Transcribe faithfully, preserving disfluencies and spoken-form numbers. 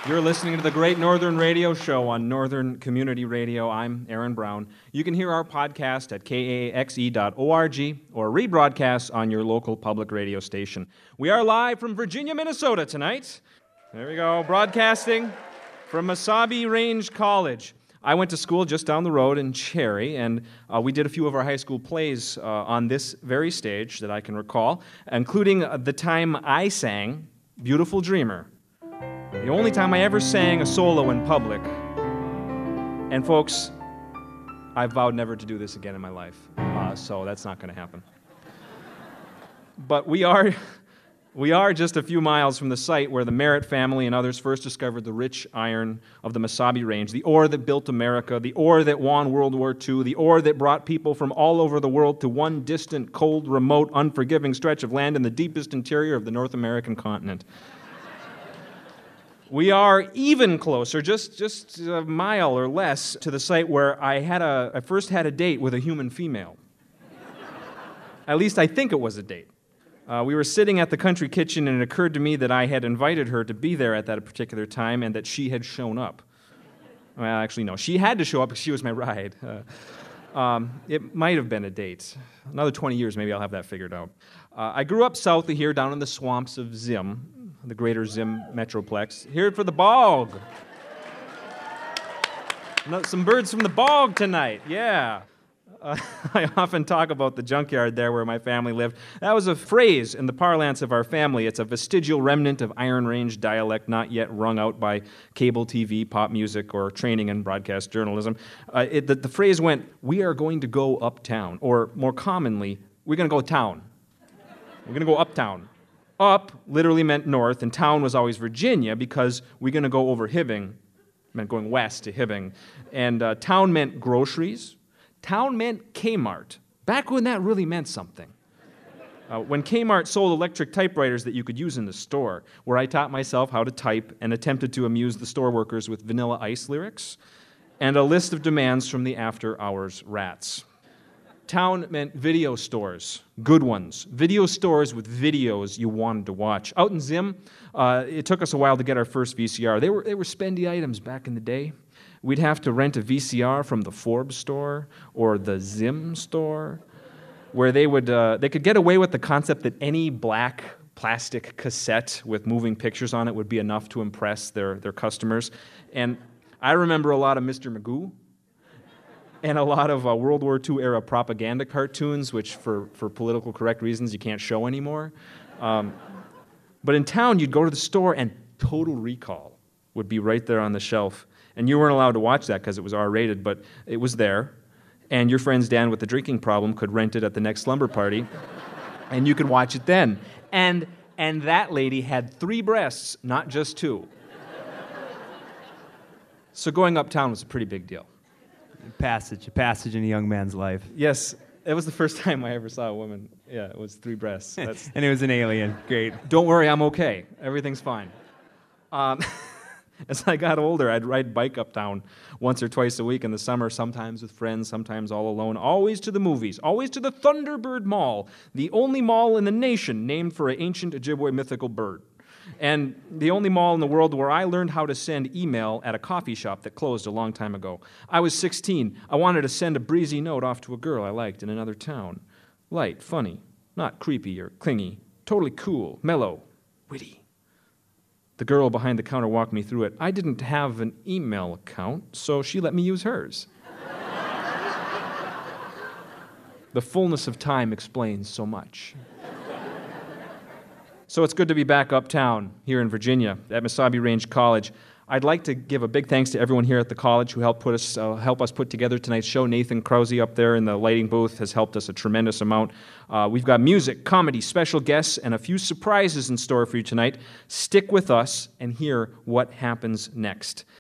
You're listening to the Great Northern Radio Show on Northern Community Radio. I'm Aaron Brown. You can hear our podcast at K A X E dot org or rebroadcast on your local public radio station. We are live from Virginia, Minnesota tonight. There we go, broadcasting from Mesabi Range College. I went to school just down the road in Cherry, and uh, we did a few of our high school plays uh, on this very stage that I can recall, including uh, the time I sang Beautiful Dreamer. The only time I ever sang a solo in public. And folks, I vowed never to do this again in my life, uh, so that's not going to happen. But we are, we are just a few miles from the site where the Merritt family and others first discovered the rich iron of the Mesabi Range, the ore that built America, the ore that won World War Two, the ore that brought people from all over the world to one distant, cold, remote, unforgiving stretch of land in the deepest interior of the North American continent. We are even closer, just, just a mile or less, to the site where I had a, I first had a date with a human female. At least I think it was a date. Uh, we were sitting at the country kitchen, and it occurred to me that I had invited her to be there at that particular time and that she had shown up. Well, actually, no. She had to show up because she was my ride. Uh, um, it might have been a date. Another twenty years, maybe I'll have that figured out. Uh, I grew up south of here, down in the swamps of Zim, the greater Zim metroplex. Here for the bog. Some birds from the bog tonight, yeah. Uh, I often talk about the junkyard there where my family lived. That was a phrase in the parlance of our family. It's a vestigial remnant of Iron Range dialect not yet wrung out by cable T V, pop music, or training in broadcast journalism. Uh, it, the, the phrase went, "We are going to go uptown," or more commonly, "We're going to go town." We're going to go uptown. Up literally meant north, and town was always Virginia because we're going to go over Hibbing. Meant going west to Hibbing. And uh, town meant groceries. Town meant Kmart, back when that really meant something. Uh, when Kmart sold electric typewriters that you could use in the store, where I taught myself how to type and attempted to amuse the store workers with Vanilla Ice lyrics, and a list of demands from the after-hours rats. Town meant video stores, good ones. Video stores with videos you wanted to watch. Out in Zim, uh, it took us a while to get our first V C R. They were, they were spendy items back in the day. We'd have to rent a V C R from the Forbes store or the Zim store, where they would uh, they could get away with the concept that any black plastic cassette with moving pictures on it would be enough to impress their, their customers. And I remember a lot of Mister Magoo and a lot of uh, World War Two era propaganda cartoons, which for, for political correct reasons you can't show anymore. Um, but in town, you'd go to the store and Total Recall would be right there on the shelf. And you weren't allowed to watch that because it was R rated, but it was there. And your friends Dan with the drinking problem could rent it at the next slumber party, and you could watch it then. And and that lady had three breasts, not just two. So going uptown was a pretty big deal. Passage, a passage in a young man's life. Yes, it was the first time I ever saw a woman. Yeah, it was three breasts. That's... And it was an alien. Great. Don't worry, I'm okay. Everything's fine. Um... As I got older, I'd ride bike uptown once or twice a week in the summer, sometimes with friends, sometimes all alone, always to the movies, always to the Thunderbird Mall, the only mall in the nation named for an ancient Ojibwe mythical bird, and the only mall in the world where I learned how to send email at a coffee shop that closed a long time ago. I was sixteen. I wanted to send a breezy note off to a girl I liked in another town. Light, funny, not creepy or clingy, totally cool, mellow, witty. The girl behind the counter walked me through it. I didn't have an email account, so she let me use hers. The fullness of time explains so much. So it's good to be back uptown here in Virginia at Mesabi Range College. I'd like to give a big thanks to everyone here at the college who helped put us, uh, help us put together tonight's show. Nathan Krause up there in the lighting booth has helped us a tremendous amount. Uh, we've got music, comedy, special guests, and a few surprises in store for you tonight. Stick with us and hear what happens next.